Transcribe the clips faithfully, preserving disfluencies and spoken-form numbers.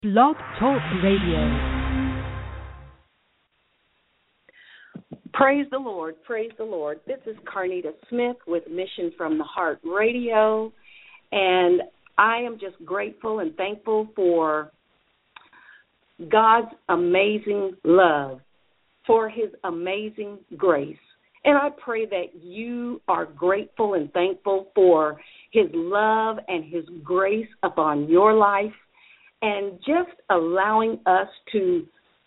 Blog Talk Radio. Praise the Lord. Praise the Lord. This is Carnita Smith with Mission from the Heart Radio, and I am just grateful and thankful for God's amazing love, for his amazing grace. And I pray that you are grateful and thankful for his love and his grace upon your life, and just allowing us to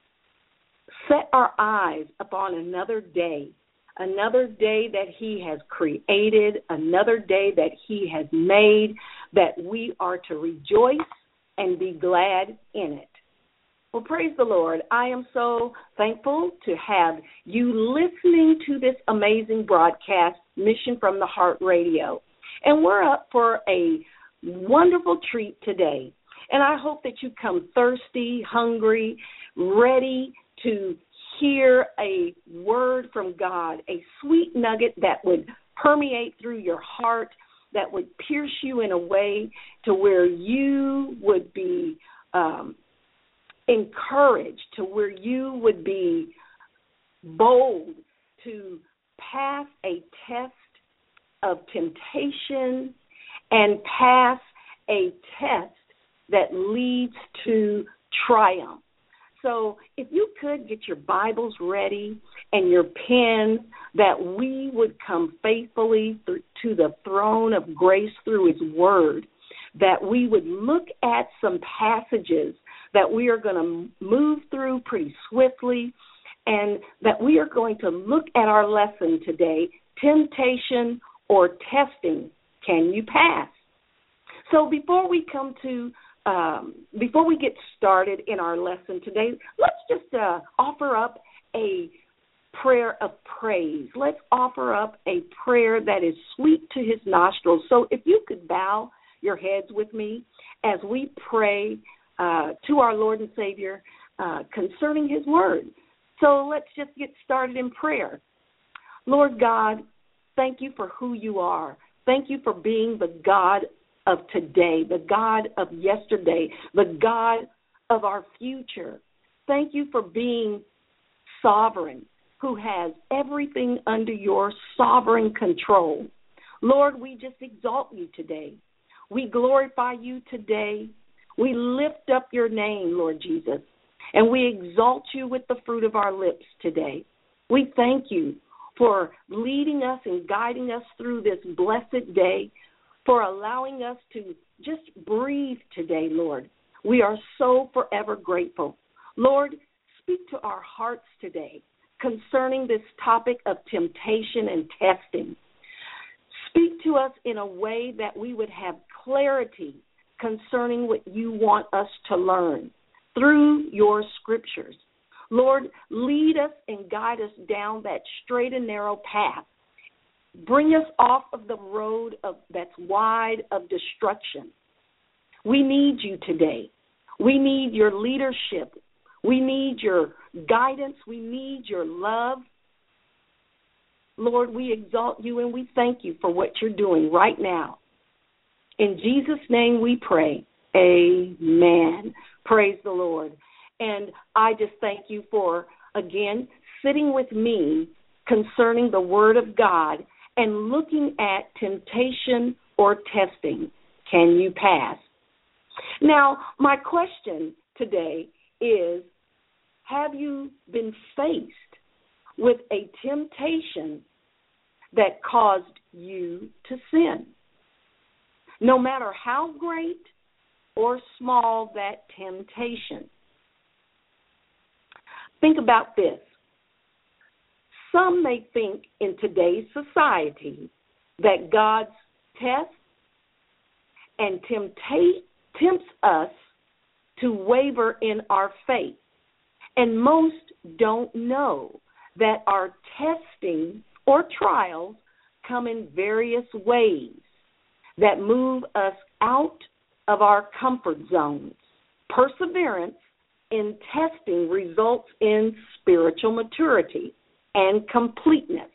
set our eyes upon another day, another day that he has created, another day that he has made, that we are to rejoice and be glad in it. Well, praise the Lord. I am so thankful to have you listening to this amazing broadcast, Mission from the Heart Radio. And we're up for a wonderful treat today. And I hope that you come thirsty, hungry, ready to hear a word from God, a sweet nugget that would permeate through your heart, that would pierce you in a way to where you would be um, encouraged, to where you would be bold to pass a test of temptation and pass a test that leads to triumph. So if you could get your Bibles ready and your pen, that we would come faithfully th- to the throne of grace through his word, that we would look at some passages that we are going to move through pretty swiftly, and that we are going to look at our lesson today, temptation or testing, can you pass? So before we come to Um, before we get started in our lesson today, let's just uh, offer up a prayer of praise. Let's offer up a prayer that is sweet to his nostrils. So if you could bow your heads with me as we pray uh, to our Lord and Savior uh, concerning his word. So let's just get started in prayer. Lord God, thank you for who you are. Thank you for being the God of today, the God of yesterday, the God of our future. Thank you for being sovereign, who has everything under your sovereign control. Lord, we just exalt you today. We glorify you today. We lift up your name, Lord Jesus, and we exalt you with the fruit of our lips today. We thank you for leading us and guiding us through this blessed day, for allowing us to just breathe today, Lord. We are so forever grateful. Lord, speak to our hearts today concerning this topic of temptation and testing. Speak to us in a way that we would have clarity concerning what you want us to learn through your scriptures. Lord, lead us and guide us down that straight and narrow path. Bring us off of the road of, that's wide of destruction. We need you today. We need your leadership. We need your guidance. We need your love. Lord, we exalt you and we thank you for what you're doing right now. In Jesus' name we pray. Amen. Praise the Lord. And I just thank you for, again, sitting with me concerning the word of God and looking at temptation or testing. Can you pass? Now, my question today is, have you been faced with a temptation that caused you to sin? No matter how great or small that temptation. Think about this. Some may think in today's society that God's tests and tempta- tempts us to waver in our faith. And most don't know that our testing or trials come in various ways that move us out of our comfort zones. Perseverance in testing results in spiritual maturity and completeness.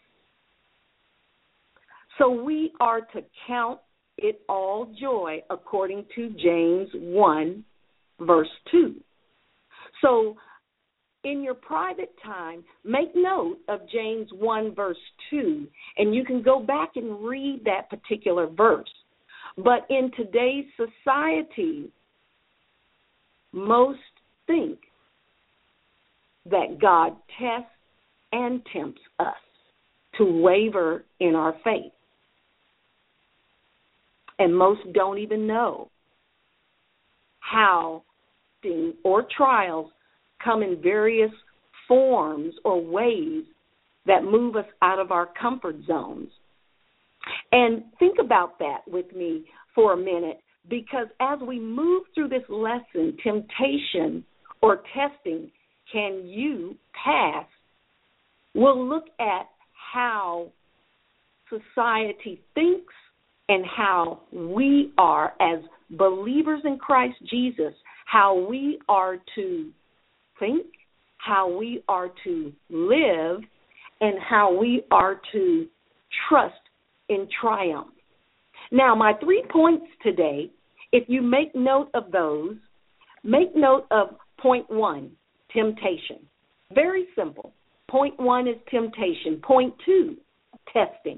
So we are to count it all joy according to James one verse two. So in your private time, make note of James one, verse two, and you can go back and read that particular verse. But in today's society, most think that God tests and tempts us to waver in our faith. And most don't even know how things or trials come in various forms or ways that move us out of our comfort zones. And think about that with me for a minute, because as we move through this lesson, temptation or testing, can you pass? We'll look at how society thinks and how we are, as believers in Christ Jesus, how we are to think, how we are to live, and how we are to trust in triumph. Now, my three points today, if you make note of those, make note of point one, temptation. Very simple. Point one is temptation. Point two, testing.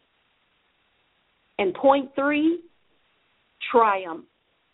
And point three, triumph.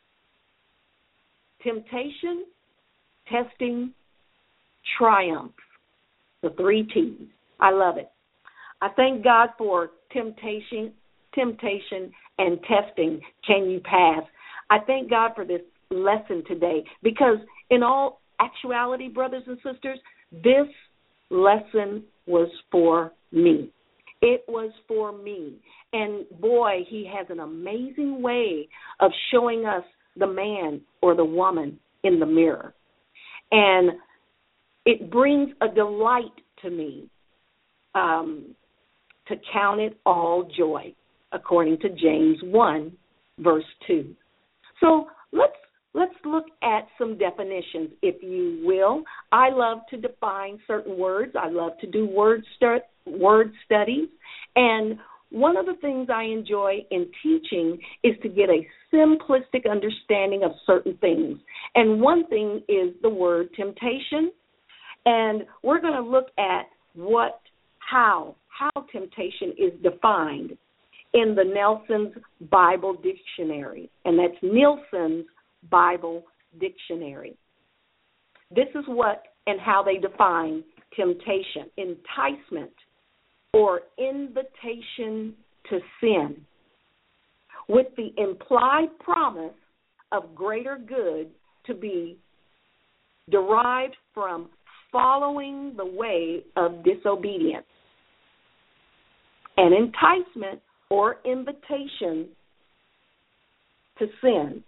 Temptation, testing, triumph. The three T's. I love it. I thank God for temptation, temptation, and testing. Can you pass? I thank God for this lesson today, because in all actuality, brothers and sisters, this lesson was for me. It was for me. And boy, he has an amazing way of showing us the man or the woman in the mirror. And it brings a delight to me um, to count it all joy, according to James one, verse two. So let's let's look at some definitions, if you will. I love to define certain words. I love to do word stu- word studies. And one of the things I enjoy in teaching is to get a simplistic understanding of certain things. And one thing is the word temptation. And we're going to look at what, how, how temptation is defined in the Nelson's Bible Dictionary. And that's Nielsen's Bible Dictionary. This is what and how they define temptation: enticement or invitation to sin, with the implied promise of greater good to be derived from following the way of disobedience. An enticement or invitation to sin.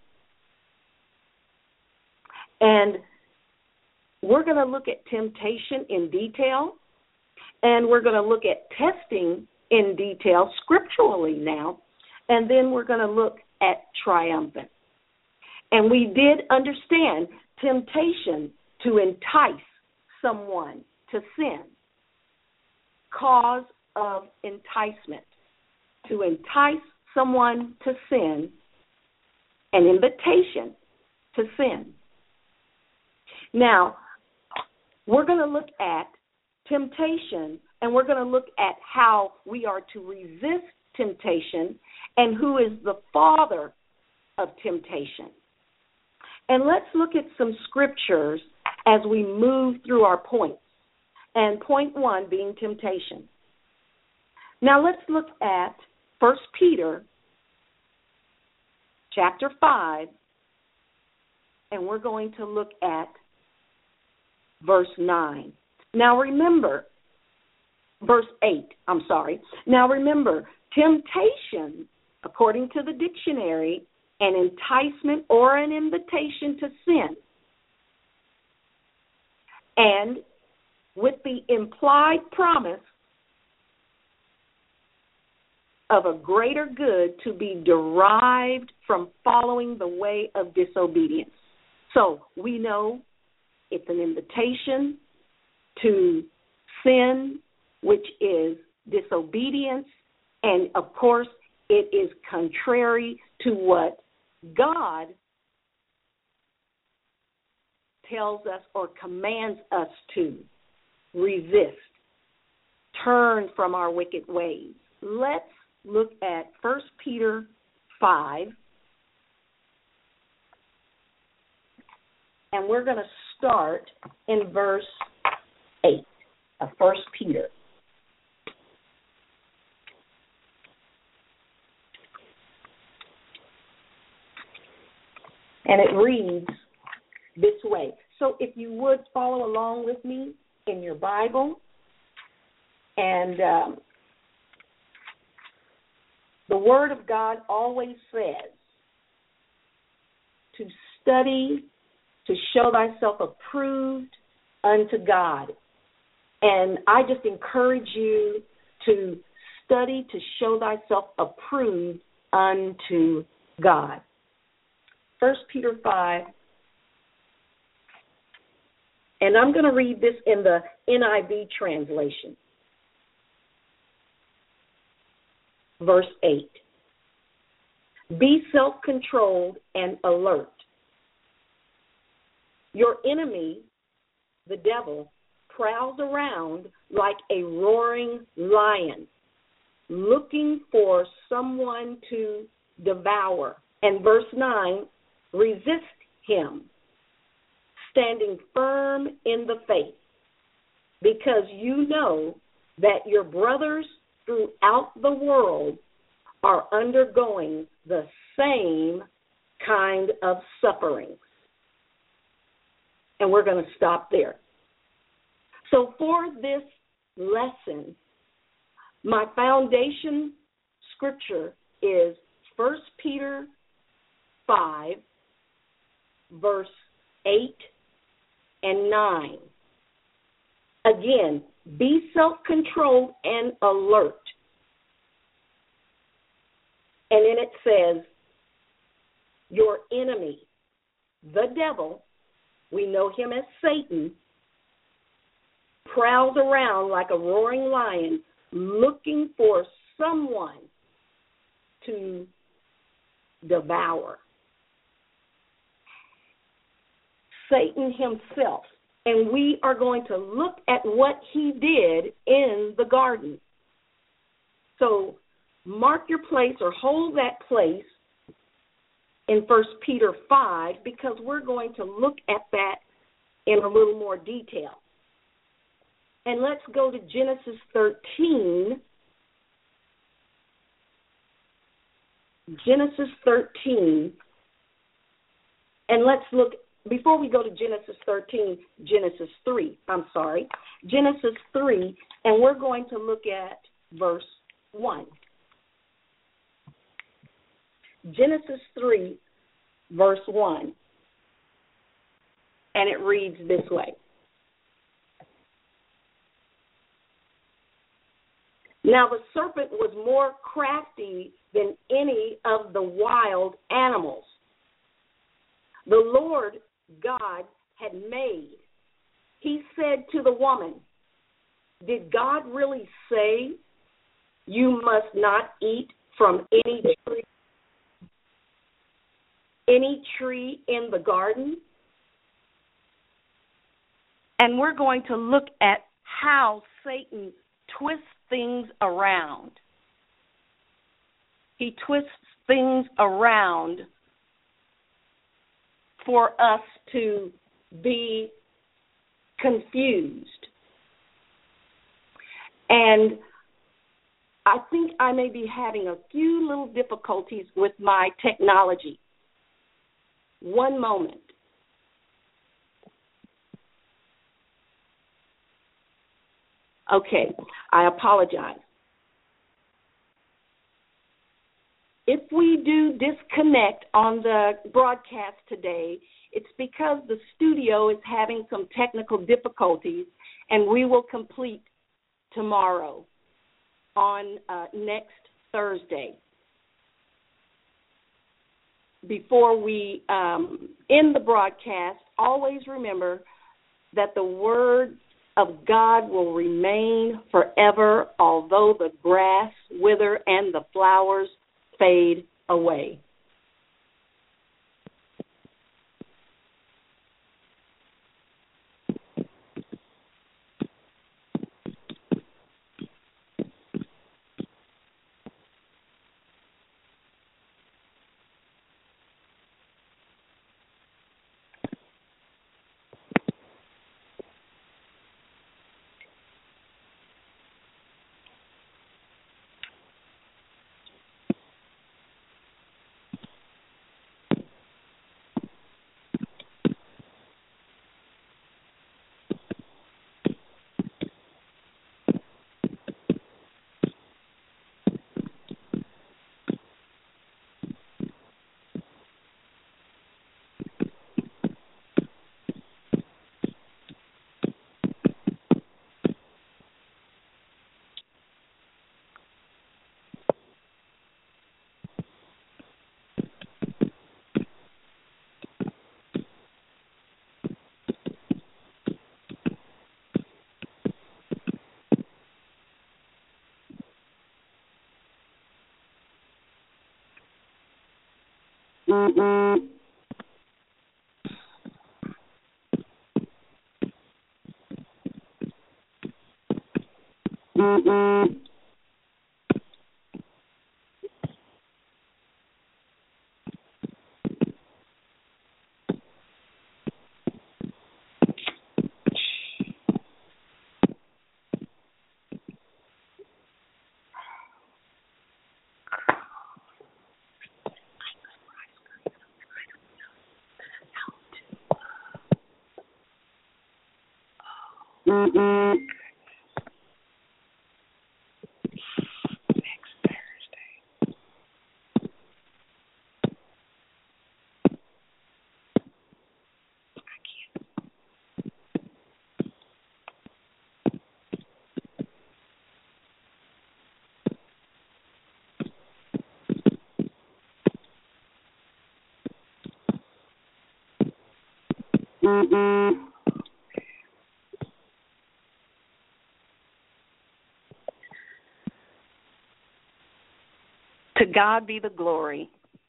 And we're going to look at temptation in detail, and we're going to look at testing in detail scripturally now, and then we're going to look at triumphant. And we did understand temptation to entice someone to sin, cause of enticement, to entice someone to sin, an invitation to sin. Now, we're going to look at temptation, and we're going to look at how we are to resist temptation and who is the father of temptation. And let's look at some scriptures as we move through our points, and point one being temptation. Now let's look at First Peter chapter five, and we're going to look at verse nine. Now remember, verse eight, I'm sorry. Now remember, temptation, according to the dictionary, an enticement or an invitation to sin. And with the implied promise of a greater good to be derived from following the way of disobedience. So we know it's an invitation to sin, which is disobedience, and of course it is contrary to what God tells us or commands us to resist, turn from our wicked ways. Let's look at First Peter five, and we're going to start in verse eight of First Peter. And it reads this way. So if you would follow along with me in your Bible, and um, the Word of God always says to study, to show thyself approved unto God. And I just encourage you to study to show thyself approved unto God. First Peter five, and I'm going to read this in the N I V translation. Verse eight. Be self-controlled and alert. Your enemy, the devil, prowls around like a roaring lion, looking for someone to devour. And verse nine, resist him, standing firm in the faith, because you know that your brothers throughout the world are undergoing the same kind of suffering. And we're going to stop there. So for this lesson, my foundation scripture is First Peter five, verse eight and nine. Again, be self-controlled and alert. And then it says, your enemy, the devil, we know him as Satan, prowls around like a roaring lion looking for someone to devour. Satan himself. And we are going to look at what he did in the garden. So mark your place or hold that place in First Peter five, because we're going to look at that in a little more detail. And let's go to Genesis thirteen. Genesis thirteen. And let's look, before we go to Genesis thirteen, Genesis three, I'm sorry, Genesis three, and we're going to look at verse one. Genesis three, verse one, and it reads this way. Now the serpent was more crafty than any of the wild animals the Lord God had made. He said to the woman, did God really say you must not eat from any tree, any tree in the garden? And we're going to look at how Satan twists things around. He twists things around for us to be confused. And I think I may be having a few little difficulties with my technology. One moment. Okay, I apologize. If we do disconnect on the broadcast today, it's because the studio is having some technical difficulties, and we will complete tomorrow on uh, next Thursday. Before we um, end the broadcast, always remember that the word of God will remain forever, although the grass wither and the flowers fade away. Mm-mm. Next Thursday. I can't. Mm-mm. To God be the glory.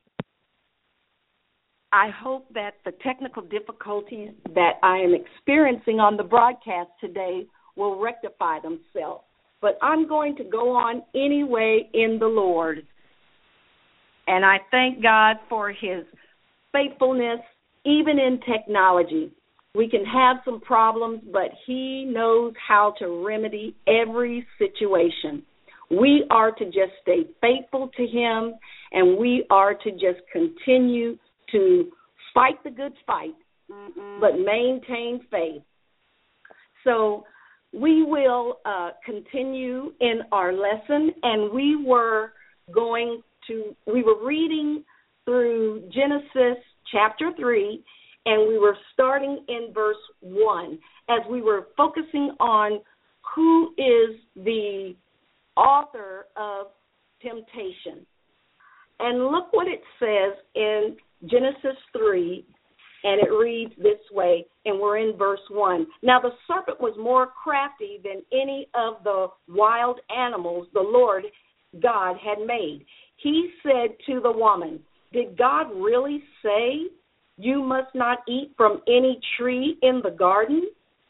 I hope that the technical difficulties that I am experiencing on the broadcast today will rectify themselves. But I'm going to go on anyway in the Lord. And I thank God for his faithfulness, even in technology. We can have some problems, but he knows how to remedy every situation. We are to just stay faithful to him, and we are to just continue to fight the good fight, Mm-mm. but maintain faith. So we will uh, continue in our lesson, and we were going to, we were reading through Genesis chapter three, and we were starting in verse one as we were focusing on who is the author of temptation. And look what it says in Genesis three, and it reads this way, and we're in verse one. Now the serpent was more crafty than any of the wild animals the Lord God had made. He said to the woman, "Did God really say you must not eat from any tree in the garden?"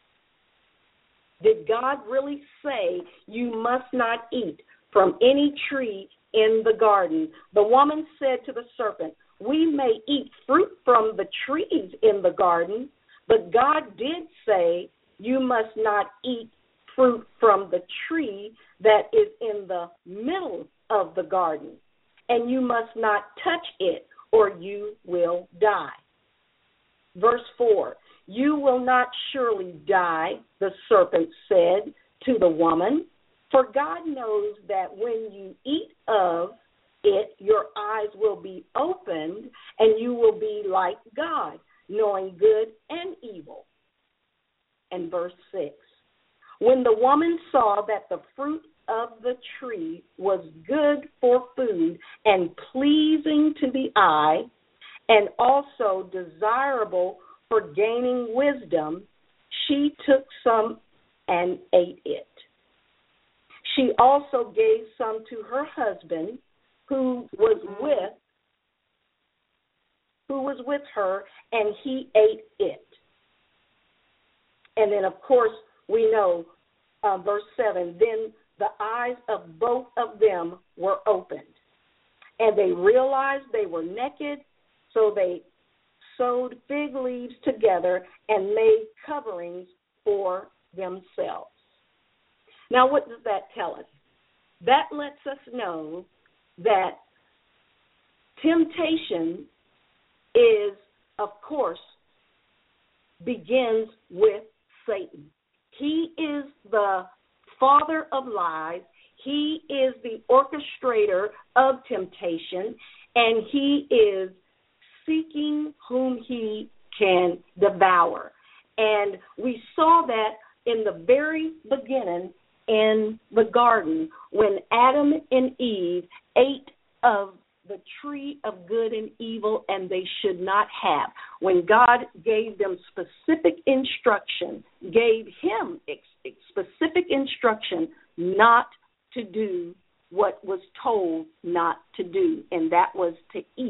Did God really say you must not eat from any tree in the garden? The woman said to the serpent, "We may eat fruit from the trees in the garden, but God did say you must not eat fruit from the tree that is in the middle of the garden, and you must not touch it or you will die." Verse four, "You will not surely die," the serpent said to the woman, "for God knows that when you eat of it, your eyes will be opened, and you will be like God, knowing good and evil." And verse six, "When the woman saw that the fruit of the tree was good for food and pleasing to the eye, and also desirable for gaining wisdom, she took some and ate it. She also gave some to her husband who was with who was with her, and he ate it." And then, of course, we know, uh, verse seven, "Then the eyes of both of them were opened, and they realized they were naked, so they sewed fig leaves together and made coverings for themselves." Now, what does that tell us? That lets us know that temptation is, of course, begins with Satan. He is the father of lies. He is the orchestrator of temptation, and he is seeking whom he can devour. And we saw that in the very beginning in the garden when Adam and Eve ate of the tree of good and evil, and they should not have. When God gave them specific instruction, gave him ex- specific instruction not to do what was told not to do, and that was to eat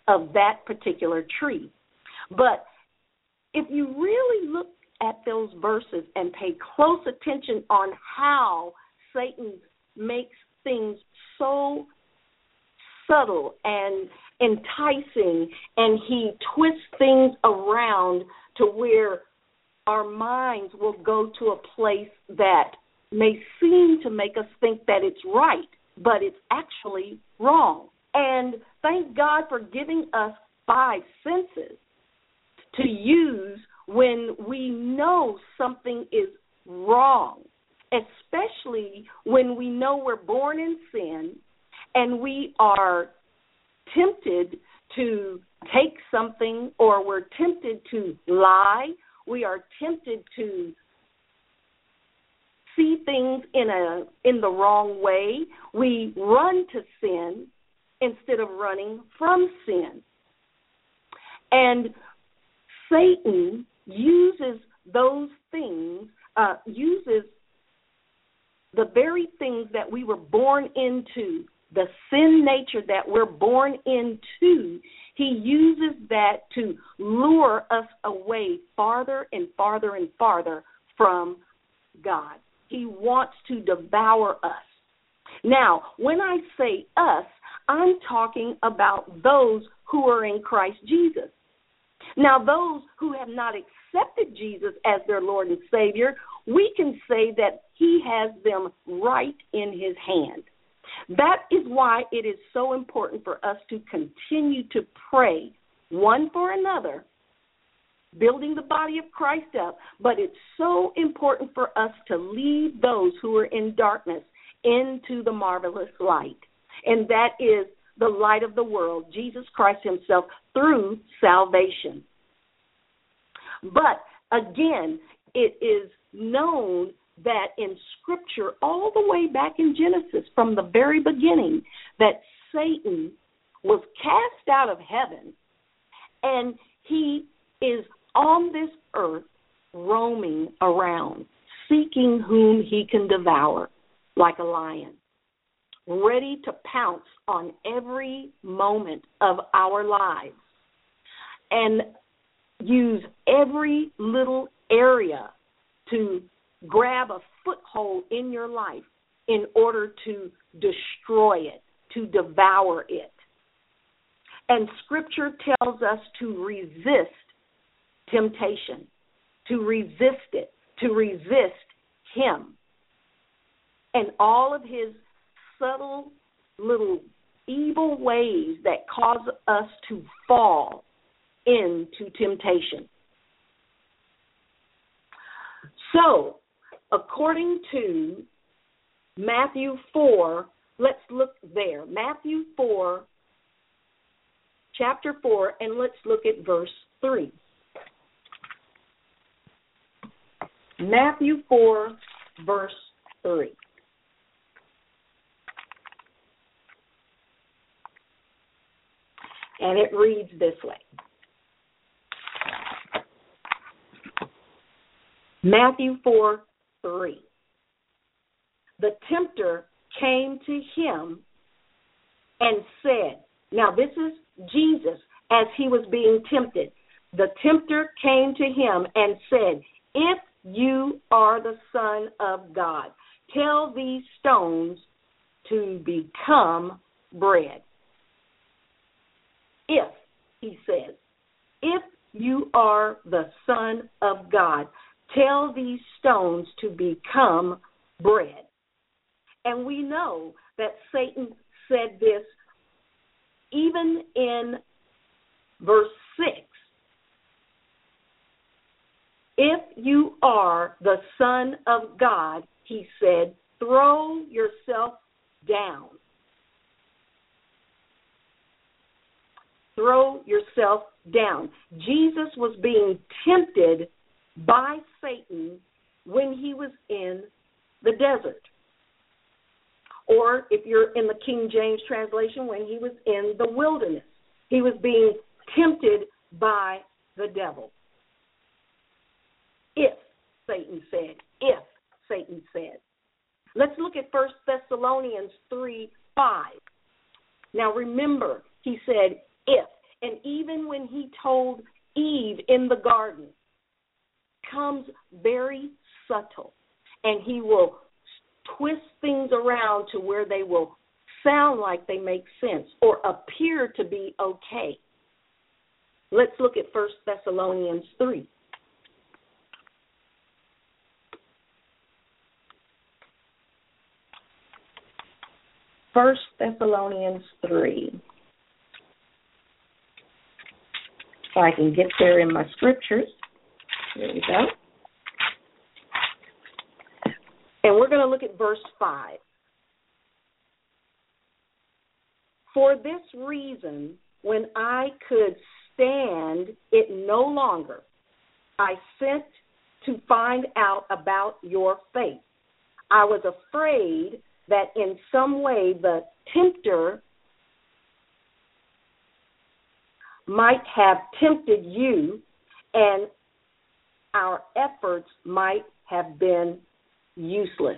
of that particular tree. But if you really look at those verses and pay close attention on how Satan makes things so subtle and enticing, and he twists things around to where our minds will go to a place that may seem to make us think that it's right, but it's actually wrong. And thank God for giving us five senses to use when we know something is wrong, especially when we know we're born in sin and we are tempted to take something, or we're tempted to lie, we are tempted to see things in a in the wrong way. We run to sin instead of running from sin. And Satan uses those things, uh, uses the very things that we were born into, the sin nature that we're born into. He uses that to lure us away farther and farther and farther from God. He wants to devour us. Now, when I say us, I'm talking about those who are in Christ Jesus. Now, those who have not accepted Jesus as their Lord and Savior, we can say that he has them right in his hand. That is why it is so important for us to continue to pray one for another, building the body of Christ up, but it's so important for us to lead those who are in darkness into the marvelous light, and that is the light of the world, Jesus Christ himself, through salvation. But again, it is known that in Scripture, all the way back in Genesis, from the very beginning, that Satan was cast out of heaven, and he is on this earth roaming around, seeking whom he can devour like a lion, ready to pounce on every moment of our lives and use every little area to grab a foothold in your life in order to destroy it, to devour it. And Scripture tells us to resist temptation, to resist it, to resist him and all of his subtle little evil ways that cause us to fall into temptation. So, according to Matthew four, let's look there. Matthew four, chapter four, and let's look at verse three. Matthew four, verse three. And it reads this way. Matthew four, three. The tempter came to him and said, now this is Jesus as he was being tempted. The tempter came to him and said, if you are the Son of God, tell these stones to become bread. If, he says, if you are the Son of God, tell these stones to become bread. And we know that Satan said this even in verse six. If you are the Son of God, he said, throw yourself down. Throw yourself down. Jesus was being tempted by Satan when he was in the desert. Or if you're in the King James translation, when he was in the wilderness. He was being tempted by the devil. If, Satan said, if, Satan said. Let's look at First Thessalonians three, five. Now remember, he said, if. and even when he told Eve in the garden, comes very subtle, and he will twist things around to where they will sound like they make sense or appear to be okay. Let's look at First Thessalonians three. First Thessalonians three. If I can get there in my scriptures. There we go. And we're going to look at verse five. For this reason, when I could stand it no longer, I sent to find out about your faith. I was afraid that in some way the tempter might have tempted you, and our efforts might have been useless.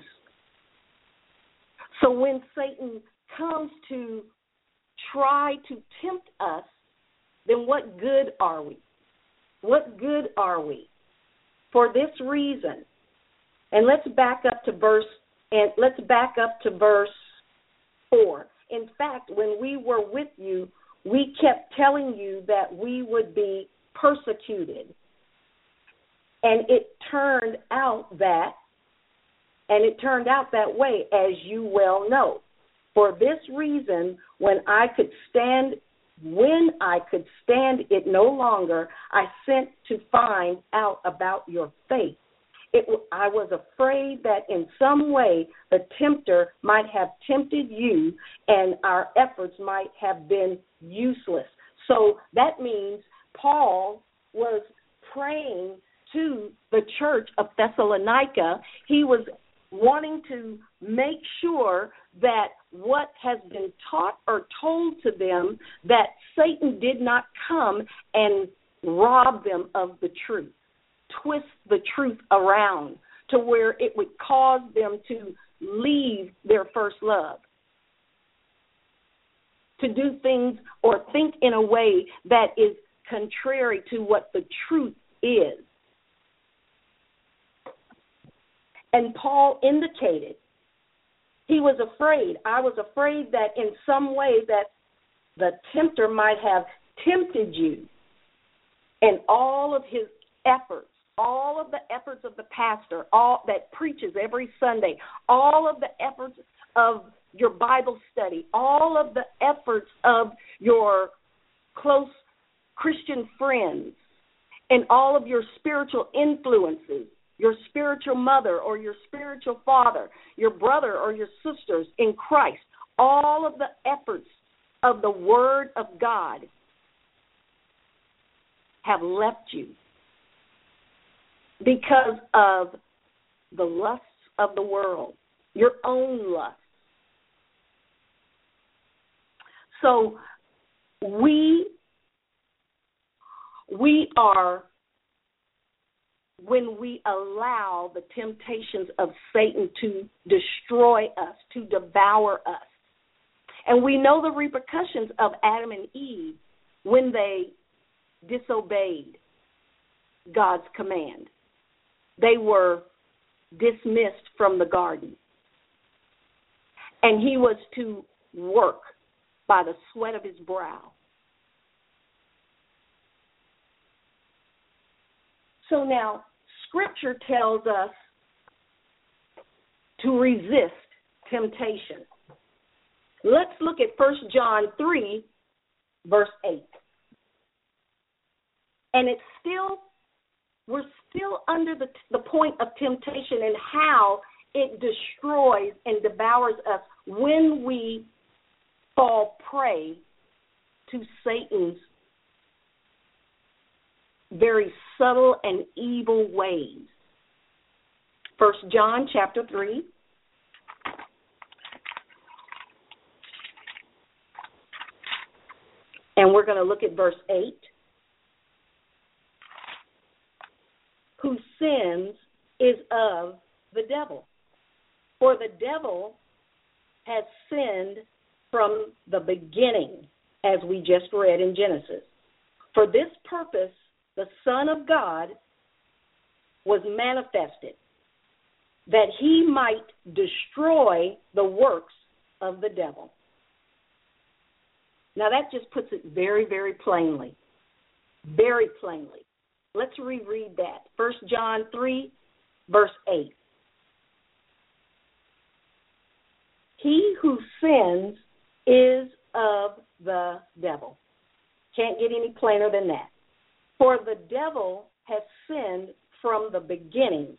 So when Satan comes to try to tempt us, then what good are we? What good are we? For this reason, and let's back up to verse and let's back up to verse four. In fact, when we were with you, we kept telling you that we would be persecuted. And it turned out that, and it turned out that way, as you well know. For this reason, when I could stand, when I could stand it no longer, I sent to find out about your faith. It, I was afraid that in some way the tempter might have tempted you, and our efforts might have been useless. So that means Paul was praying to the church of Thessalonica. He was wanting to make sure that what has been taught or told to them, that Satan did not come and rob them of the truth, twist the truth around to where it would cause them to leave their first love, to do things or think in a way that is contrary to what the truth is. And Paul indicated he was afraid. I was afraid that in some way that the tempter might have tempted you, and all of his efforts, all of the efforts of the pastor, all that preaches every Sunday, all of the efforts of your Bible study, all of the efforts of your close Christian friends, and all of your spiritual influences, your spiritual mother or your spiritual father, your brother or your sisters in Christ, all of the efforts of the Word of God have left you because of the lusts of the world, your own lusts. So we we are, when we allow the temptations of Satan to destroy us, to devour us. And we know the repercussions of Adam and Eve when they disobeyed God's command. They were dismissed from the garden. And he was to work by the sweat of his brow. So now, Scripture tells us to resist temptation. Let's look at First John three, verse eight. And it's still, we're still under the, the point of temptation and how it destroys and devours us when we fall prey to Satan's very subtle and evil ways. First John chapter three. And we're going to look at verse eight. Who sins is of the devil. For the devil has sinned from the beginning, as we just read in Genesis. For this purpose, the Son of God was manifested, that he might destroy the works of the devil. Now that just puts it very, very plainly, very plainly. Let's reread that. First John three, verse eight. He who sins is of the devil. Can't get any plainer than that. For the devil has sinned from the beginning.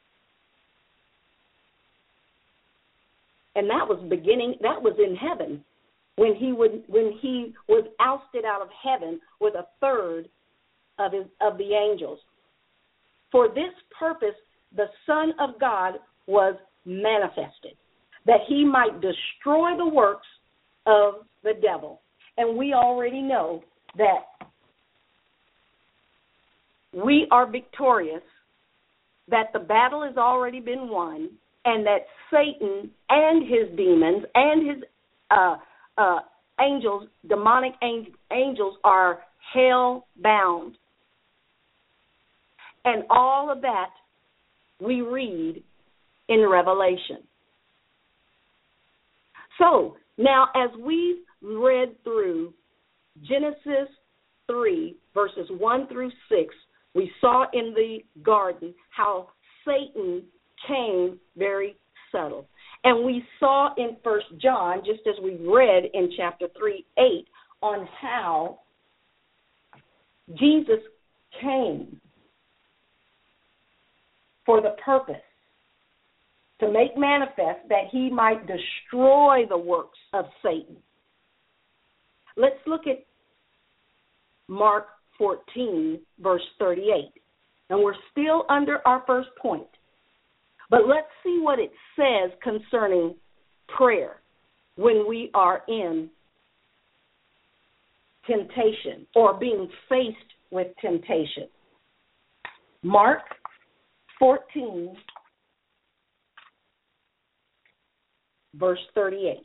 And that was beginning, that was in heaven, when he would when he was ousted out of heaven with a third of his, of the angels. For this purpose the Son of God was manifested, that he might destroy the works of the devil. And we already know that we are victorious, that the battle has already been won, and that Satan and his demons and his uh, uh, angels, demonic angels, are hell-bound. And all of that we read in Revelation. So, now as we've read through Genesis three, verses one through six, we saw in the garden how Satan came very subtle. And we saw in First John, just as we read in chapter three, eight, on how Jesus came for the purpose to make manifest that he might destroy the works of Satan. Let's look at Mark fourteen, verse thirty-eight. And we're still under our first point. But let's see what it says concerning prayer when we are in temptation or being faced with temptation. Mark fourteen, verse thirty-eight.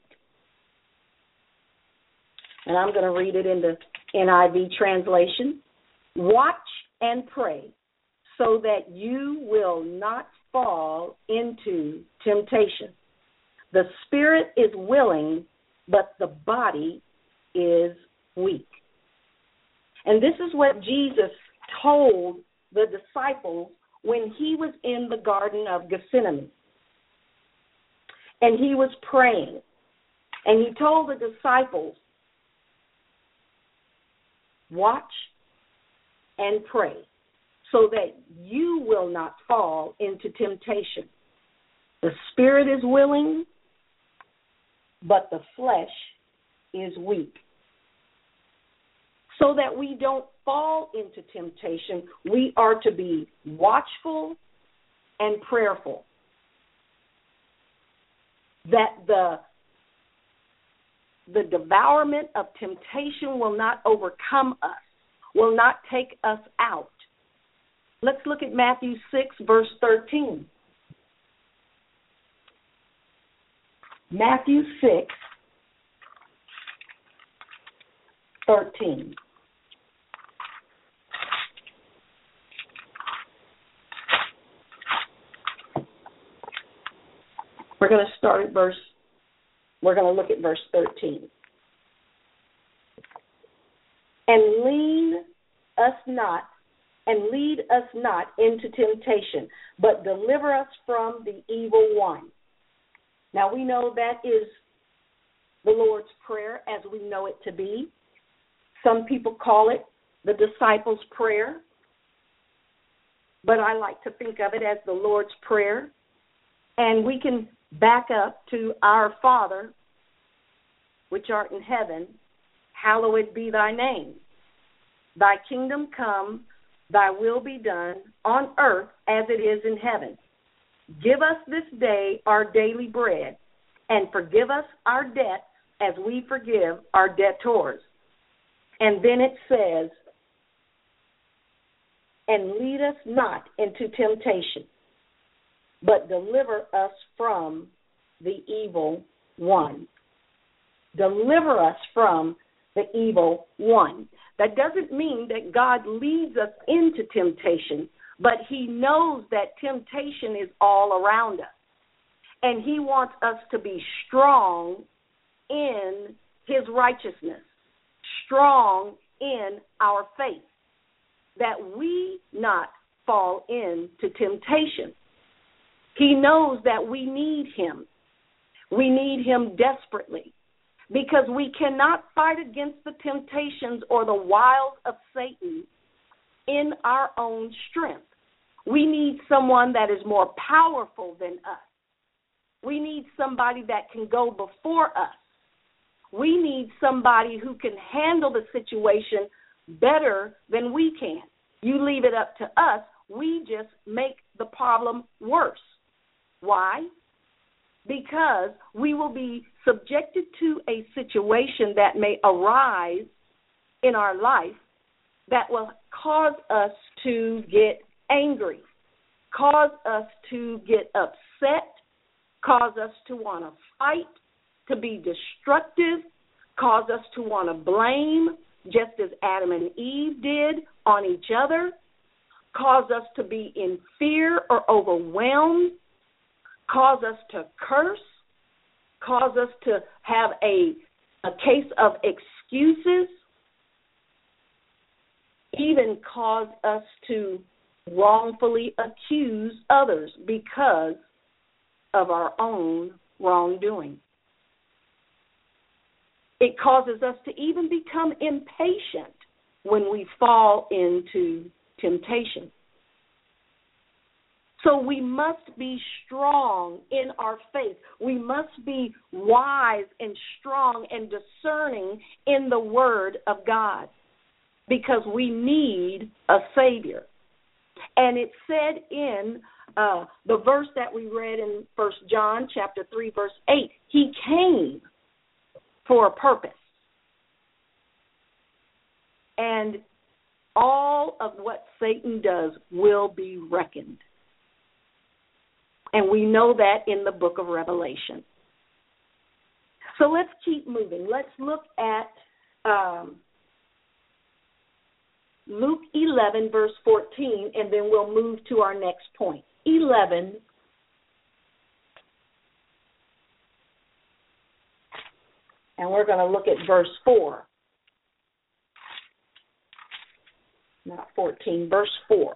And I'm going to read it in the N I V translation. Watch and pray so that you will not fall into temptation. The spirit is willing, but the body is weak. And this is what Jesus told the disciples when he was in the Garden of Gethsemane. And he was praying. And he told the disciples, watch and pray so that you will not fall into temptation. The spirit is willing, but the flesh is weak. So that we don't fall into temptation, we are to be watchful and prayerful. That the, the devourment of temptation will not overcome us, will not take us out. Let's look at Matthew six, verse thirteen. Matthew six, thirteen. We're going to start at verse, we're going to look at verse thirteen. And lean us not, and lead us not into temptation, but deliver us from the evil one. Now we know that is the Lord's Prayer as we know it to be. Some people call it the disciples' prayer, but I like to think of it as the Lord's Prayer. And we can back up to our Father, which art in heaven, hallowed be thy name. Thy kingdom come, thy will be done on earth as it is in heaven. Give us this day our daily bread, and forgive us our debts as we forgive our debtors. And then it says, and lead us not into temptation, but deliver us from the evil one. Deliver us from the evil one. That doesn't mean that God leads us into temptation, but he knows that temptation is all around us. And he wants us to be strong in his righteousness, strong in our faith, that we not fall into temptation. He knows that we need him. We need him desperately, because we cannot fight against the temptations or the wiles of Satan in our own strength. We need someone that is more powerful than us. We need somebody that can go before us. We need somebody who can handle the situation better than we can. You leave it up to us, we just make the problem worse. Why? Because we will be subjected to a situation that may arise in our life that will cause us to get angry, cause us to get upset, cause us to want to fight, to be destructive, cause us to want to blame, just as Adam and Eve did, on each other, cause us to be in fear or overwhelmed, cause us to curse, cause us to have a, a case of excuses, even cause us to wrongfully accuse others because of our own wrongdoing. It causes us to even become impatient when we fall into temptation. So we must be strong in our faith. We must be wise and strong and discerning in the Word of God, because we need a Savior. And it said in uh, the verse that we read in First John chapter three, verse eight, he came for a purpose. And all of what Satan does will be reckoned. And we know that in the book of Revelation. So let's keep moving. Let's look at um, Luke eleven, verse fourteen, and then we'll move to our next point. eleven. And we're going to look at verse four. Not fourteen, verse four.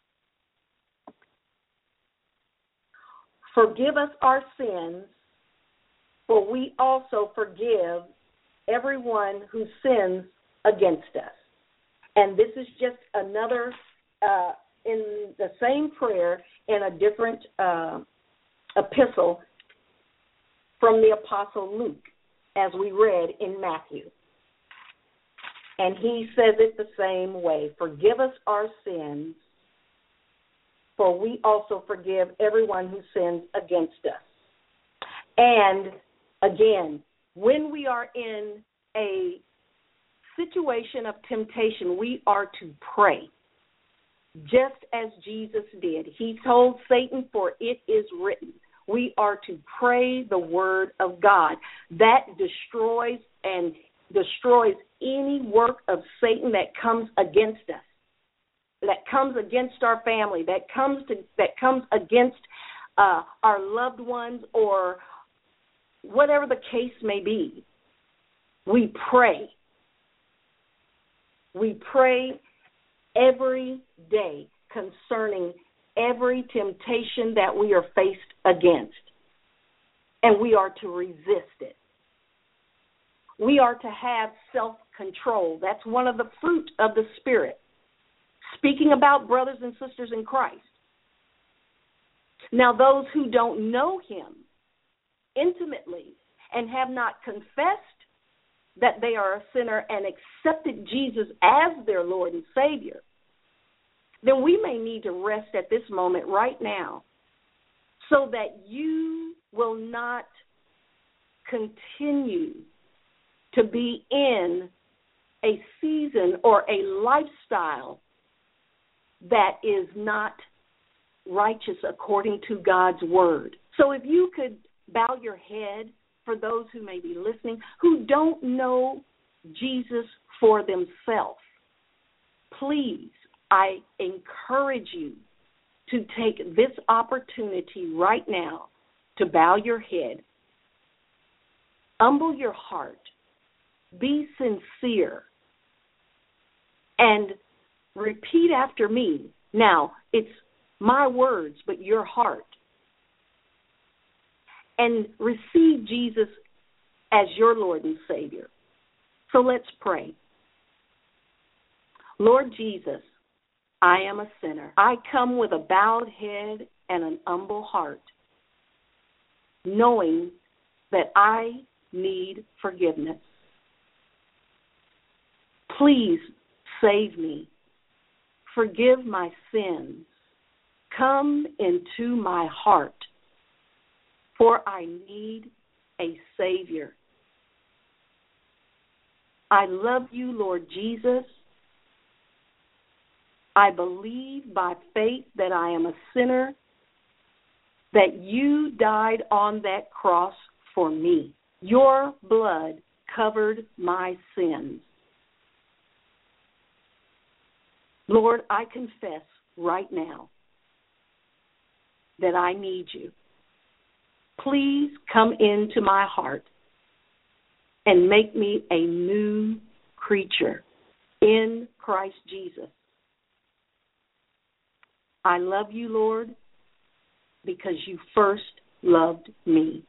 Forgive us our sins, for we also forgive everyone who sins against us. And this is just another, uh, in the same prayer, in a different uh, epistle from the Apostle Luke, as we read in Matthew. And he says it the same way. Forgive us our sins, for we also forgive everyone who sins against us. And again, when we are in a situation of temptation, we are to pray, just as Jesus did. He told Satan, for it is written. We are to pray the word of God. That destroys and destroys any work of Satan that comes against us, that comes against our family, that comes to that comes against uh, our loved ones, or whatever the case may be. We pray. We pray every day concerning every temptation that we are faced against, and we are to resist it. We are to have self-control. That's one of the fruit of the Spirit. Speaking about brothers and sisters in Christ. Now, those who don't know him intimately and have not confessed that they are a sinner and accepted Jesus as their Lord and Savior, then we may need to rest at this moment right now, so that you will not continue to be in a season or a lifestyle that is not righteous according to God's word. So if you could bow your head for those who may be listening, who don't know Jesus for themselves. Please, I encourage you to take this opportunity right now to bow your head, humble your heart, be sincere, and repeat after me. Now, it's my words, but your heart. And receive Jesus as your Lord and Savior. So let's pray. Lord Jesus, I am a sinner. I come with a bowed head and an humble heart, knowing that I need forgiveness. Please save me. Forgive my sins. Come into my heart, for I need a Savior. I love you, Lord Jesus. I believe by faith that I am a sinner, that you died on that cross for me. Your blood covered my sins. Lord, I confess right now that I need you. Please come into my heart and make me a new creature in Christ Jesus. I love you, Lord, because you first loved me.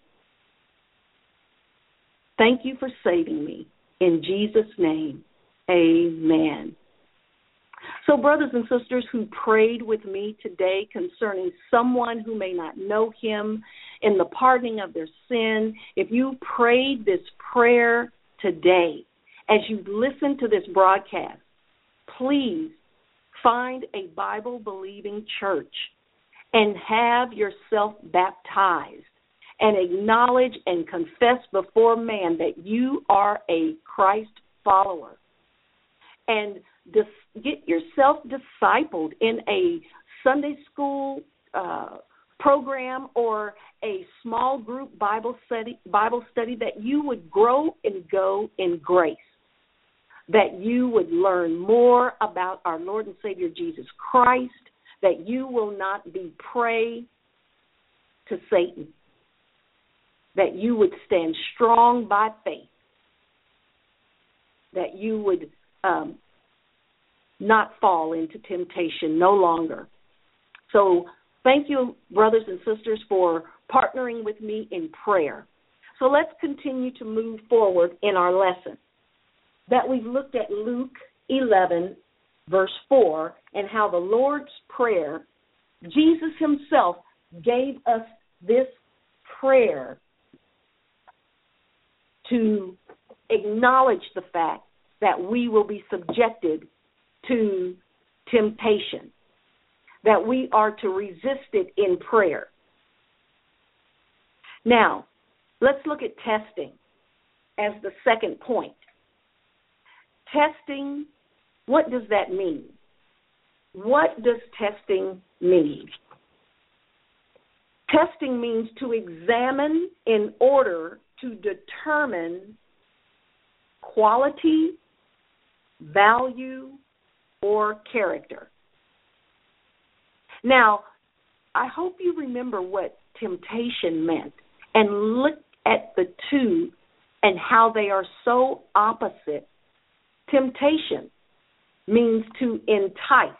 Thank you for saving me. In Jesus' name, amen. So, brothers and sisters who prayed with me today concerning someone who may not know him in the pardoning of their sin, if you prayed this prayer today as you listen to this broadcast, please find a Bible-believing church and have yourself baptized and acknowledge and confess before man that you are a Christ follower. And dis- get yourself discipled in a Sunday school uh, program or a small group Bible study, Bible study, that you would grow and go in grace, that you would learn more about our Lord and Savior Jesus Christ, that you will not be prey to Satan, that you would stand strong by faith, that you would um, not fall into temptation no longer. So thank you, brothers and sisters, for partnering with me in prayer. So let's continue to move forward in our lesson. That we've looked at Luke eleven, verse four, and how the Lord's Prayer, Jesus himself gave us this prayer to acknowledge the fact that we will be subjected to temptation, that we are to resist it in prayer. Now, let's look at testing as the second point. Testing, what does that mean? What does testing mean? Testing means to examine in order to determine quality, value, or character. Now, I hope you remember what temptation meant and look at the two and how they are so opposite. Temptation means to entice,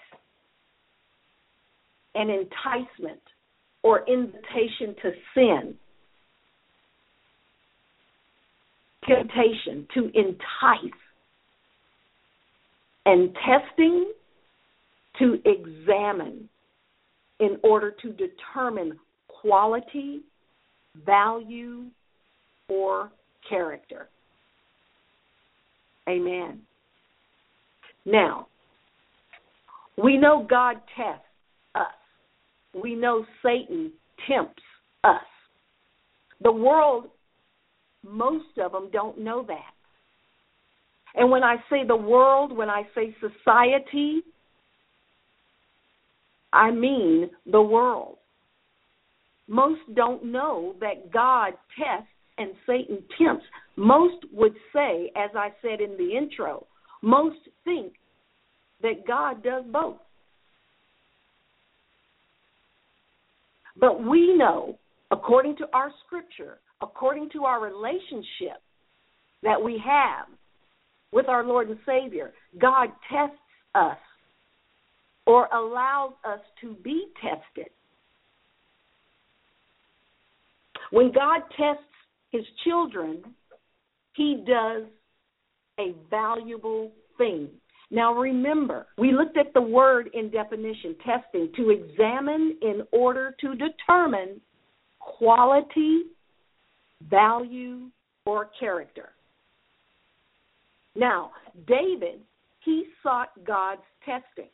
an enticement or invitation to sin. Temptation, to entice. And testing, to examine in order to determine quality, value, or character. Amen. Now, we know God tests us. We know Satan tempts us. The world, most of them don't know that. And when I say the world, when I say society, I mean the world. Most don't know that God tests and Satan tempts. Most would say, as I said in the intro, most think that God does both. But we know, according to our scripture, according to our relationship that we have with our Lord and Savior, God tests us or allows us to be tested. When God tests his children, he does a valuable thing. Now remember, we looked at the word in definition, testing, to examine in order to determine quality, value, or character. Now, David, he sought God's testing.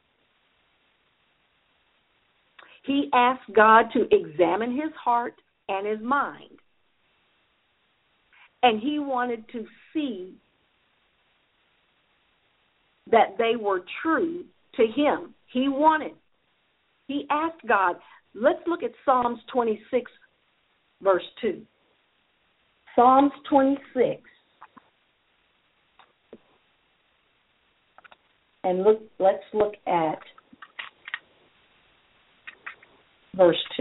He asked God to examine his heart and his mind. And he wanted to see that they were true to him. He wanted. He asked God. Let's look at Psalms twenty-six, verse two. Psalms twenty-six. And look, let's look at verse two.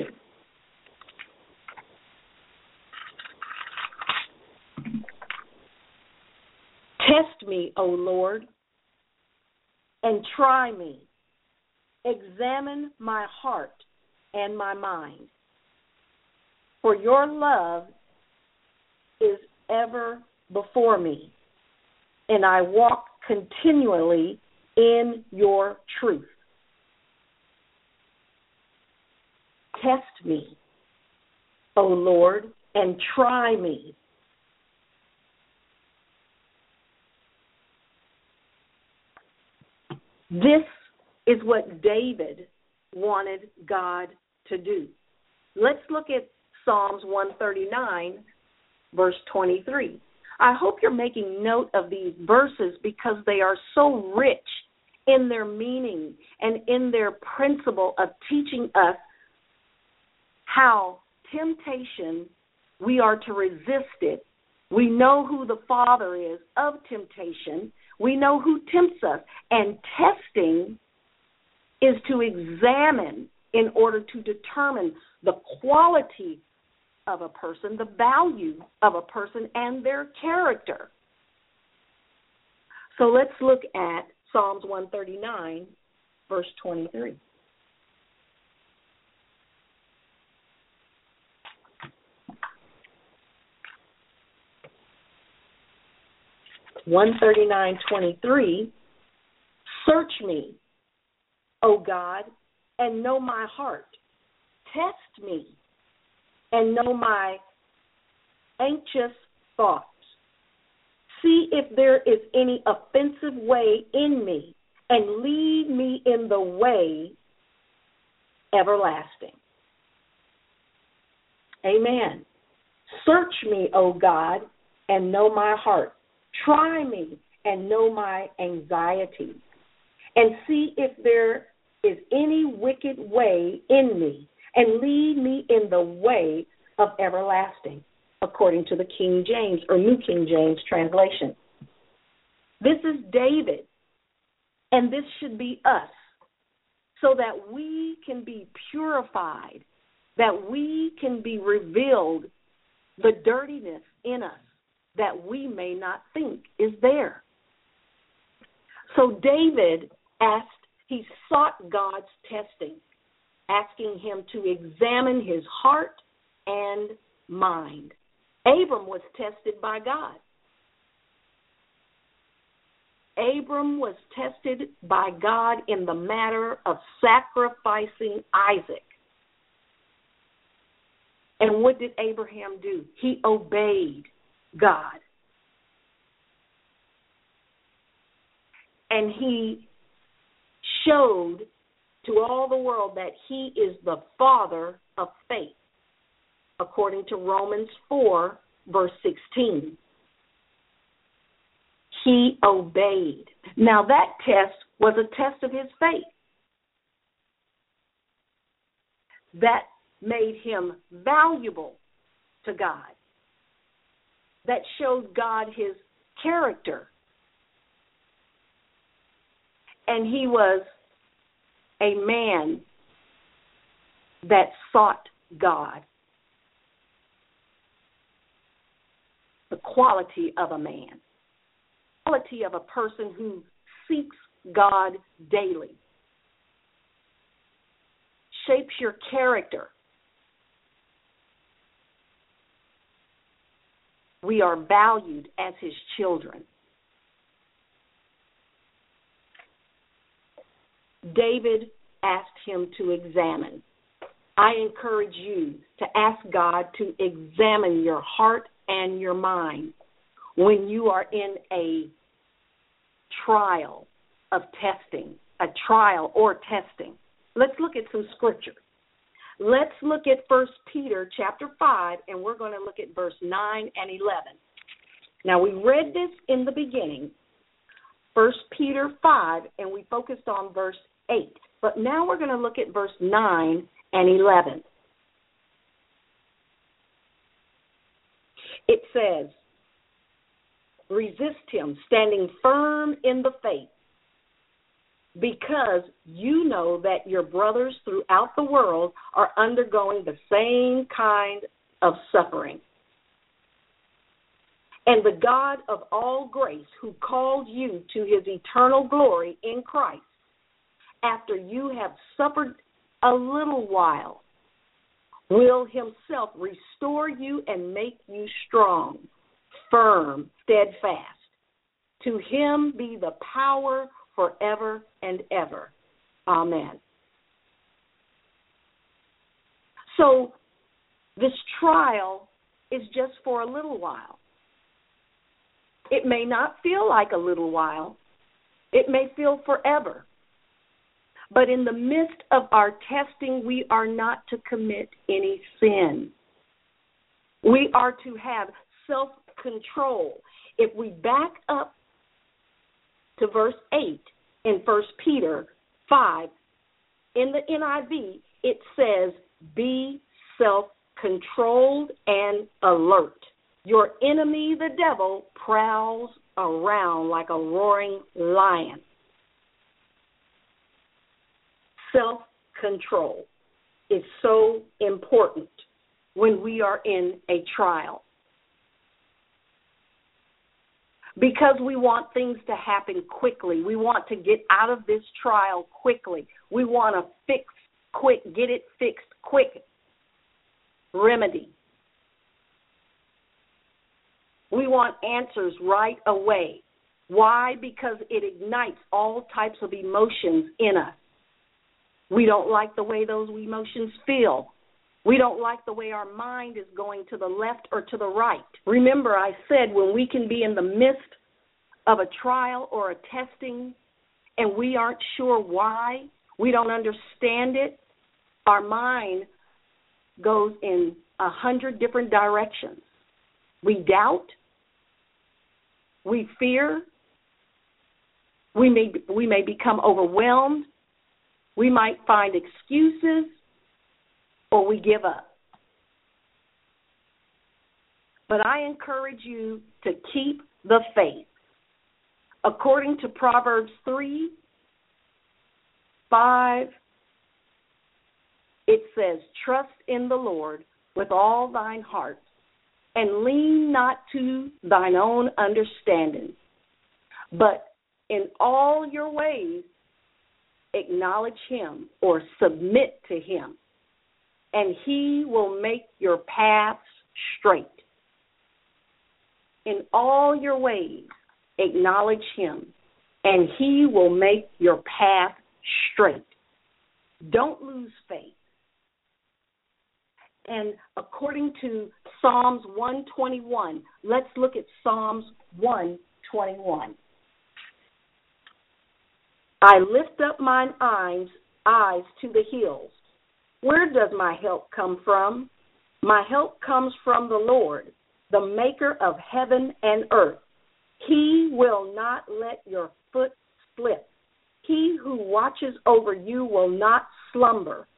Test me, O Lord, and try me. Examine my heart and my mind. For your love is ever before me, and I walk continually in your truth. Test me, O Lord, and try me. This is what David wanted God to do. Let's look at Psalms one thirty-nine, verse twenty-three. I hope you're making note of these verses because they are so rich in their meaning and in their principle of teaching us how temptation, we are to resist it. We know who the father is of temptation. We know who tempts us. And testing is to examine in order to determine the quality of a person, the value of a person, and their character. So let's look at Psalms one thirty-nine, verse twenty-three. one thirty-nine twenty-three, search me, O God, and know my heart. Test me and know my anxious thoughts. See if there is any offensive way in me, and lead me in the way everlasting. Amen. Search me, O God, and know my heart. Try me and know my anxiety, and see if there is any wicked way in me, and lead me in the way of everlasting, according to the King James or New King James translation. This is David, and this should be us, so that we can be purified, that we can be revealed the dirtiness in us that we may not think is there. So David asked, he sought God's testing, asking him to examine his heart and mind. Abram was tested by God. Abram was tested by God in the matter of sacrificing Isaac. And what did Abraham do? He obeyed God. And he showed to all the world that he is the father of faith, according to Romans four, verse sixteen. He obeyed. Now that test was a test of his faith. That made him valuable to God. that showed God his character. And he was a man that sought God. The quality of a man. The quality of a person who seeks God daily. Shapes your character. We are valued as his children. David asked him to examine. I encourage you to ask God to examine your heart and your mind when you are in a trial of testing, a trial or testing. Let's look at some scripture. Let's look at First Peter chapter five, and we're going to look at verse nine and eleven. Now, we read this in the beginning, First Peter five, and we focused on verse eight. But now we're going to look at verse nine and eleven. It says, resist him, standing firm in the faith, because you know that your brothers throughout the world are undergoing the same kind of suffering. And the God of all grace, who called you to his eternal glory in Christ, after you have suffered a little while, will himself restore you and make you strong, firm, steadfast. To him be the power forever and ever. Amen. So this trial is just for a little while. It may not feel like a little while. It may feel forever. But in the midst of our testing, we are not to commit any sin. We are to have self-control. If we back up to verse eight in First Peter five, in the N I V, it says, be self-controlled and alert. Your enemy, the devil, prowls around like a roaring lion. Self-control is so important when we are in a trial. Because we want things to happen quickly. We want to get out of this trial quickly. We want to fix quick, get it fixed quick. Remedy. We want answers right away. Why? Because it ignites all types of emotions in us. We don't like the way those emotions feel. We don't like the way our mind is going to the left or to the right. Remember, I said when we can be in the midst of a trial or a testing and we aren't sure why, we don't understand it, our mind goes in a hundred different directions. We doubt. We fear. We may, we may become overwhelmed. We might find excuses, or we give up. But I encourage you to keep the faith. According to Proverbs three, five, it says, trust in the Lord with all thine heart, and lean not to thine own understanding, but in all your ways acknowledge him or submit to him, and he will make your paths straight. In all your ways, acknowledge him, and he will make your path straight. Don't lose faith. And according to Psalms one twenty-one, let's look at Psalms one twenty-one. I lift up mine eyes, eyes to the hills. Where does my help come from? My help comes from the Lord, the maker of heaven and earth. He will not let your foot slip. He who watches over you will not slumber.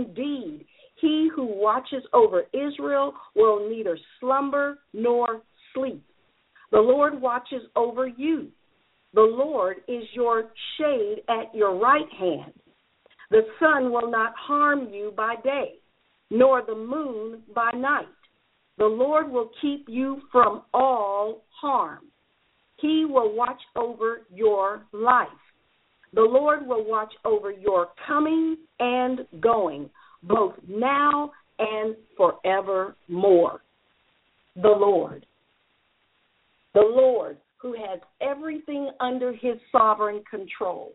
Indeed, he who watches over Israel will neither slumber nor sleep. The Lord watches over you. The Lord is your shade at your right hand. The sun will not harm you by day, nor the moon by night. The Lord will keep you from all harm. He will watch over your life. The Lord will watch over your coming and going, both now and forevermore. The Lord. The Lord, who has everything under his sovereign control.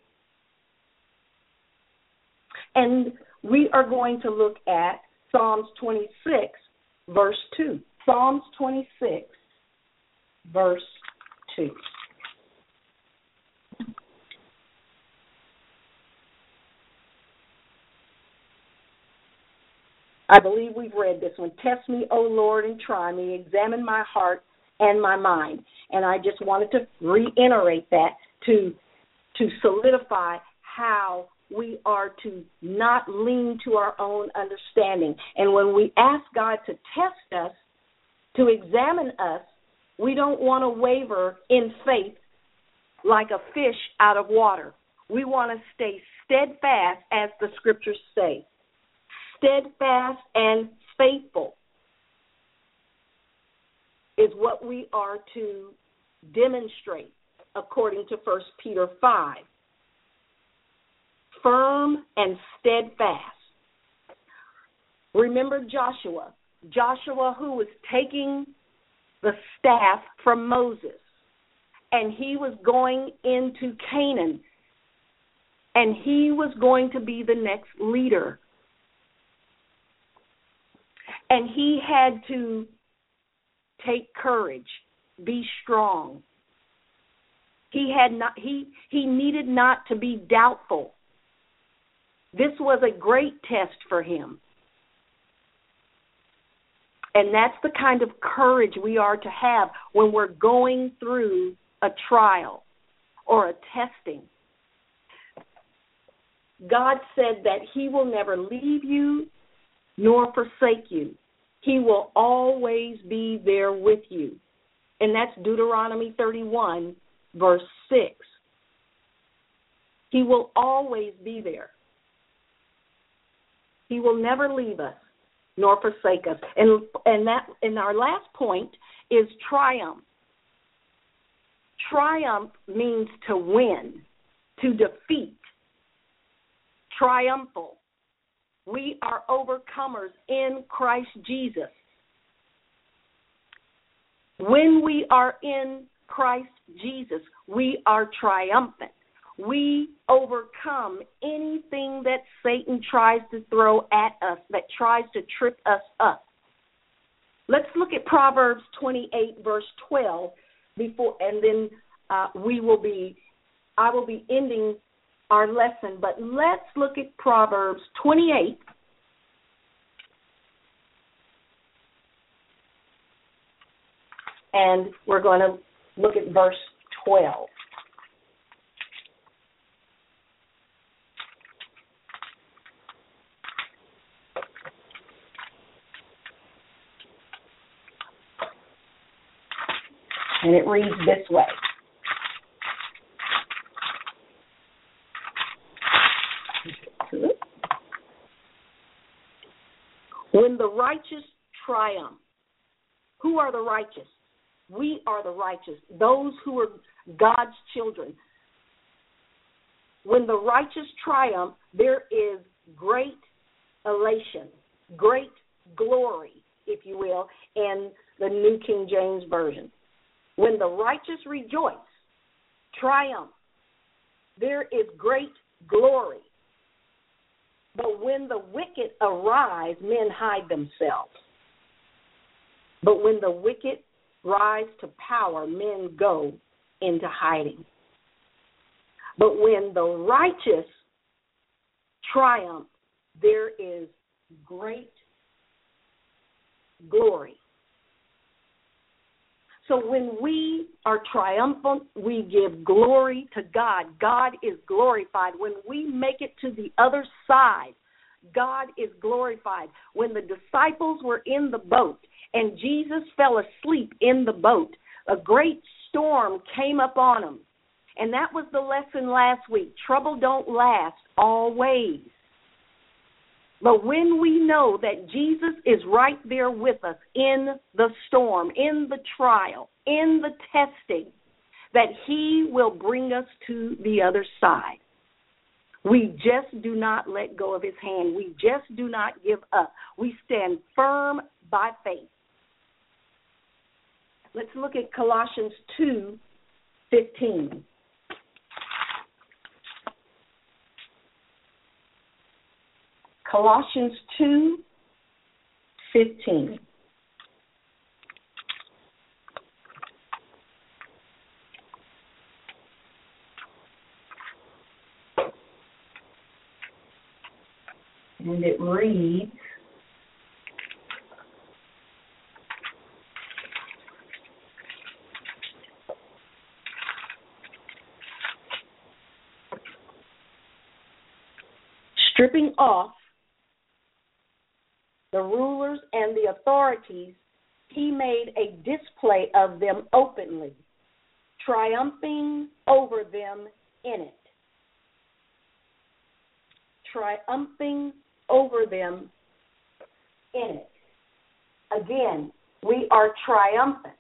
And we are going to look at Psalms twenty-six, verse two. Psalms twenty-six, verse two. I believe we've read this one. Test me, O Lord, and try me. Examine my heart and my mind. And I just wanted to reiterate that to, to solidify how we are to not lean to our own understanding. And when we ask God to test us, to examine us, we don't want to waver in faith like a fish out of water. We want to stay steadfast, as the scriptures say. Steadfast and faithful is what we are to demonstrate according to First Peter five. Firm and steadfast. Remember Joshua. Joshua, who was taking the staff from Moses, and he was going into Canaan, and he was going to be the next leader. And he had to take courage, be strong. He had not he he needed not to be doubtful. This was a great test for him. And that's the kind of courage we are to have when we're going through a trial or a testing. God said that he will never leave you nor forsake you. He will always be there with you. And that's Deuteronomy thirty-one, verse six. He will always be there. He will never leave us nor forsake us. And and that and our last point is triumph. Triumph means to win, to defeat. Triumphal. We are overcomers in Christ Jesus. When we are in Christ Jesus, we are triumphant. We overcome anything that Satan tries to throw at us, that tries to trip us up. Let's look at Proverbs twenty-eight, verse twelve, before, and then uh, we will be, I will be ending our lesson. But let's look at Proverbs twenty-eight, and we're going to look at verse twelve. And it reads this way. When the righteous triumph, who are the righteous? We are the righteous, those who are God's children. When the righteous triumph, there is great elation, great glory, if you will, in the New King James Version. When the righteous rejoice, triumph, there is great glory. But when the wicked arise, men hide themselves. But when the wicked rise to power, men go into hiding. But when the righteous triumph, there is great glory. So when we are triumphant, we give glory to God. God is glorified. When we make it to the other side, God is glorified. When the disciples were in the boat and Jesus fell asleep in the boat. A great storm came up on him. And that was the lesson last week. Trouble don't last always. But when we know that Jesus is right there with us in the storm, in the trial, in the testing, that he will bring us to the other side. We just do not let go of his hand. We just do not give up. We stand firm by faith. Let's look at Colossians two fifteen. Colossians two fifteen. And it reads, stripping off the rulers and the authorities, he made a display of them openly, triumphing over them in it. Triumphing over them in it. Again, we are triumphant.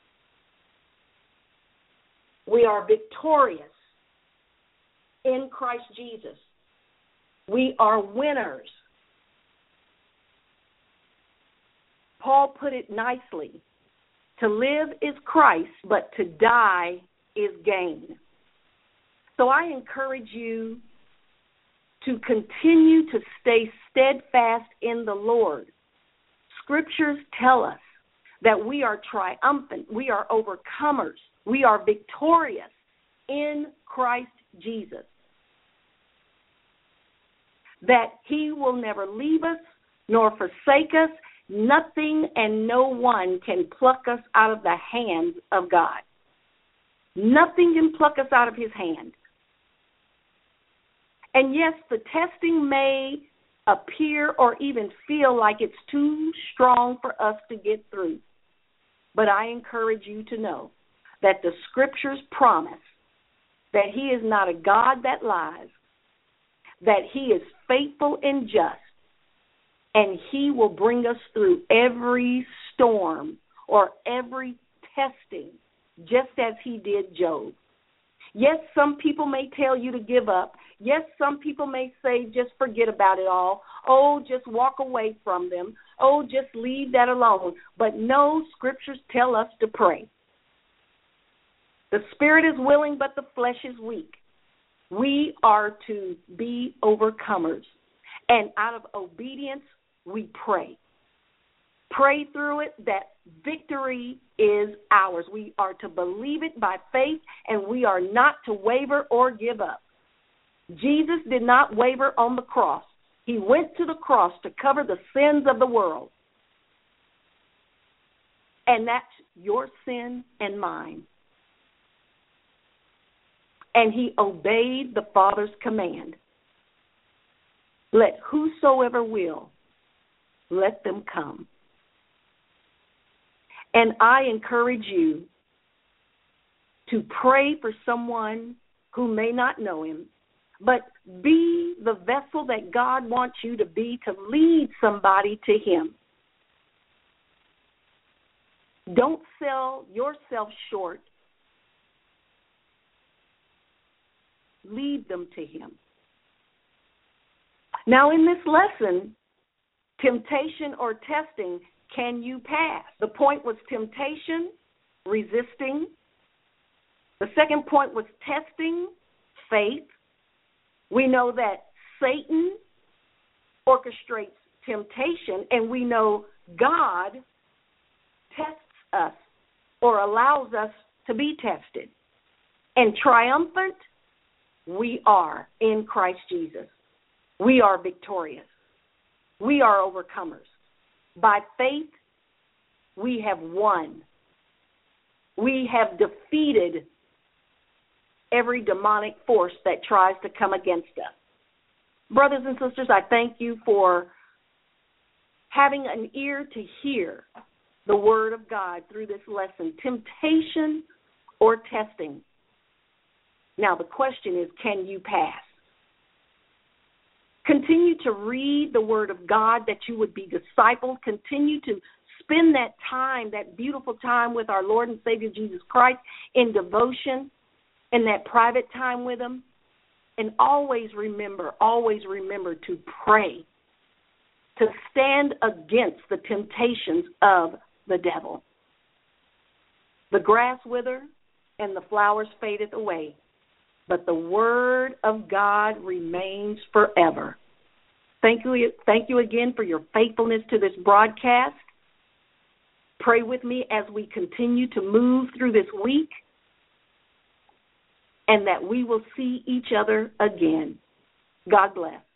We are victorious in Christ Jesus. We are winners. Paul put it nicely. To live is Christ, but to die is gain. So I encourage you to continue to stay steadfast in the Lord. Scriptures tell us that we are triumphant, we are overcomers, we are victorious in Christ Jesus. That he will never leave us nor forsake us. Nothing and no one can pluck us out of the hands of God. Nothing can pluck us out of his hand. And yes, the testing may appear or even feel like it's too strong for us to get through. But I encourage you to know that the Scriptures promise that he is not a God that lies, that he is faithful and just, and he will bring us through every storm or every testing, just as he did Job. Yes, some people may tell you to give up. Yes, some people may say just forget about it all. Oh, just walk away from them. Oh, just leave that alone. But no, Scriptures tell us to pray. The spirit is willing, but the flesh is weak. We are to be overcomers. And out of obedience, we pray. Pray through it that victory is ours. We are to believe it by faith, and we are not to waver or give up. Jesus did not waver on the cross. He went to the cross to cover the sins of the world. And that's your sin and mine. And he obeyed the Father's command. Let whosoever will, let them come. And I encourage you to pray for someone who may not know him, but be the vessel that God wants you to be to lead somebody to him. Don't sell yourself short. Lead them to him. Now, in this lesson, temptation or testing, can you pass? The point was temptation, resisting. The second point was testing, faith. We know that Satan orchestrates temptation, and we know God tests us or allows us to be tested. And triumphant, we are in Christ Jesus. We are victorious. We are overcomers. By faith, we have won. We have defeated every demonic force that tries to come against us. Brothers and sisters, I thank you for having an ear to hear the Word of God through this lesson, temptation or testing. Now, the question is, can you pass? Continue to read the Word of God that you would be discipled. Continue to spend that time, that beautiful time with our Lord and Savior Jesus Christ in devotion and that private time with Him. And always remember, always remember to pray, to stand against the temptations of the devil. The grass withers and the flowers fadeth away, but the word of God remains forever. Thank you, thank you again for your faithfulness to this broadcast. Pray with me as we continue to move through this week, and that we will see each other again. God bless.